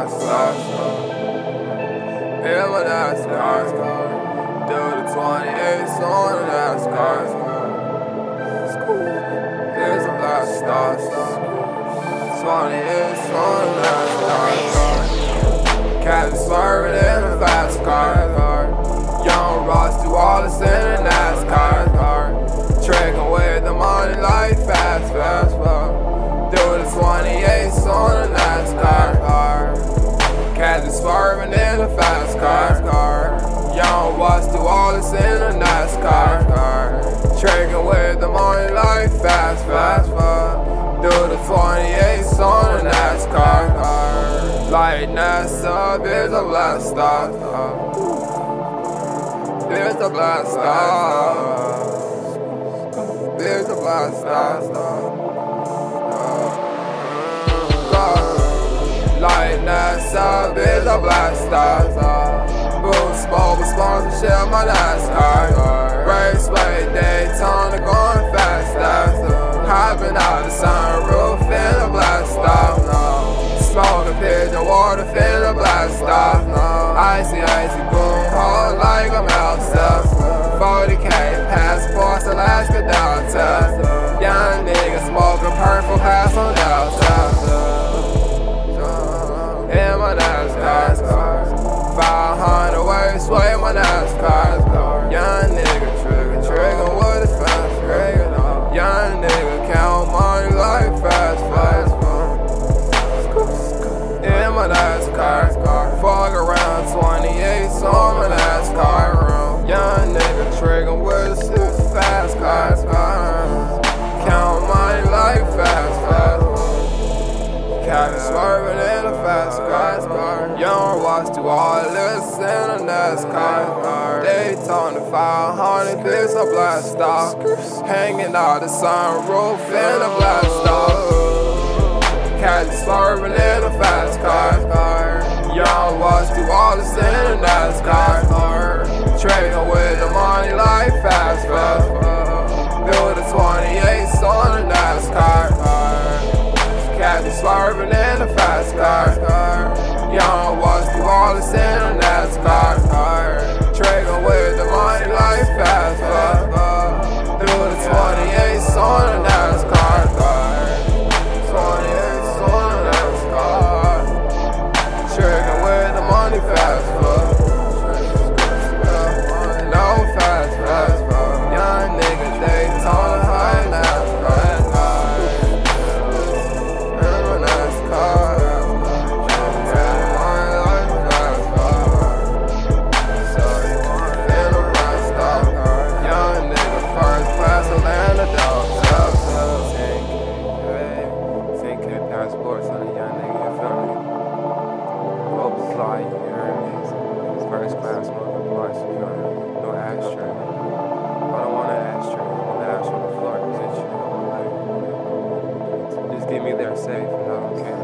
NASCAR. In my NASCAR. Do the 28s on the NASCAR. Here's a blast stars. 28s on the NASCAR. Cats swerving in a fast car. Young Ross do all this in a NASCAR. Tricking with the money like fast. Do the 28s on the NASCAR. Cats swerving in a fast car. Young Ross do all this in a NASCAR. Tricking with the money like fast. Do the 28s on the NASCAR. Like NASA, there's a blast off. There's a blast off. There's a blast off. Like NASA, there's a blast off. Boost mobile sponsorship, my NASCAR. Raceway, Daytona, going fast. Hopping out the sunroof in a blast off. Smoking pigeon water, finna blast off. Icy boom, hold like I'm outside. 40K passports, Alaska Delta. Young nigga smoking purple hash on Delta. In my NASCAR. 500 ways sway my NASCAR. Young nigga trigger with his fast trigger. Young nigga count money like fast. In my NASCAR, fuck around 28s on my NASCAR room. Young nigga trigger with a super fast car. Count money like fast. Cat swerving in a fast car. Young Ross do all this in a NASCAR. Daytona 500, this a blast off. Hanging out the sunroof in a blast off. Cat swerving in a fast car. Young Ross do all this in a NASCAR. Trading with the money like fast. Build the 28s on the NASCAR. Cat swerving in a fast car. Young Ross do all this in a NASCAR. Trading with the money like fast. Build the 28s on the NASCAR. 28s on the NASCAR. Trigger with the money fast. No fast. Young nigga Daytona high NASCAR. In my NASCAR. In a blast off. Young nigga first class Atlanta dog. 10K passports on a young nigga, you feel me? Global flight, you heard me? It's first class smoking blunts, you feel me? No ashtray. I don't want an ashtray. I want an ash on the floor position. Just get me there safe and I don't care.